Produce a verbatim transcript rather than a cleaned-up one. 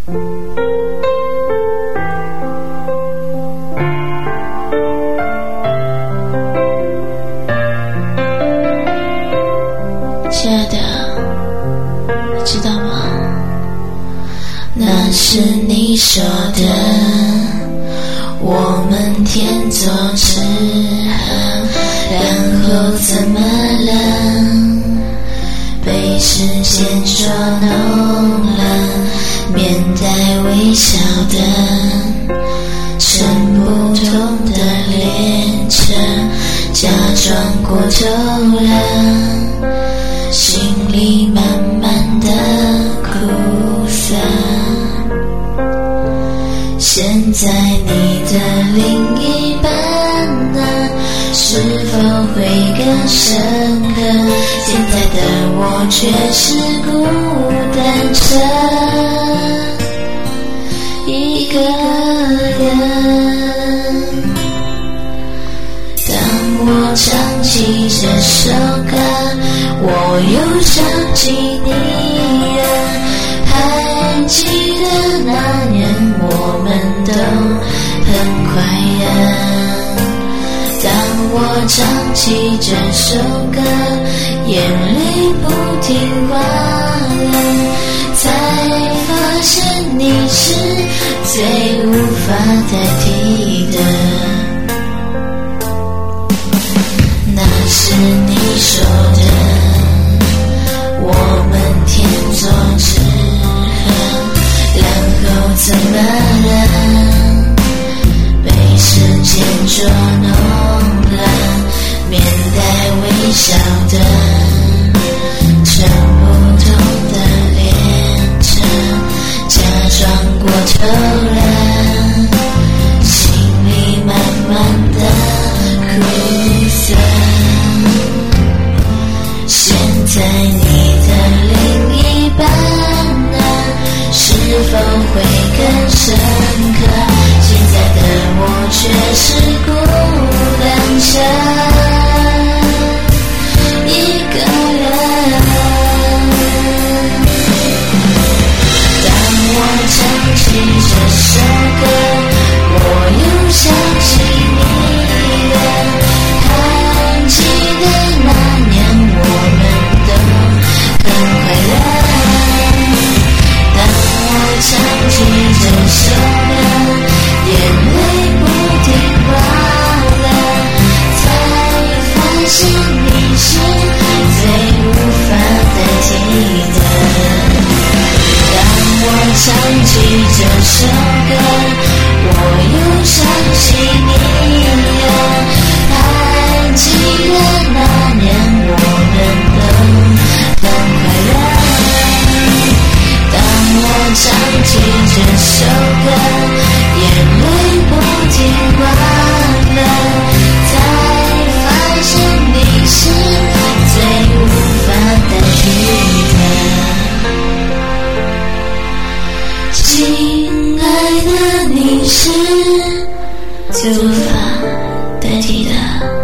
亲爱的，你知道吗？那是你说的，我们天作之合，然后怎么了？被时间捉弄了，面带微笑的，乘不同的列车，假装过头了，心里慢慢的苦涩。现在你的另一半呢，是否会更深刻？现在的我却是孤单着一个人。当我唱起这首歌，我又想起你了。还记得那年我们都很快乐。当我唱起这首歌，眼泪不停滑了，才发现你是最无法代替的。那是你说的，我们天作之合，然后怎么了？被时间捉弄了，面带微笑的，乘不同的列车，假装过头了，心里慢慢的苦涩。现在你的另一半呢，是否会更深刻？现在的我却是孤单着一个人。当我唱起这首歌，我又想起你了。还记得那年我们都很快乐。当我唱起这首歌，眼泪不停滑了，才发现你是最无法代替的。当我唱起这首歌，我又想起你了。还记得那年我们都很快乐。当我唱起这首歌，眼泪不停滑了，才发现你是最无法代替的。亲爱的，你是最无法代替的。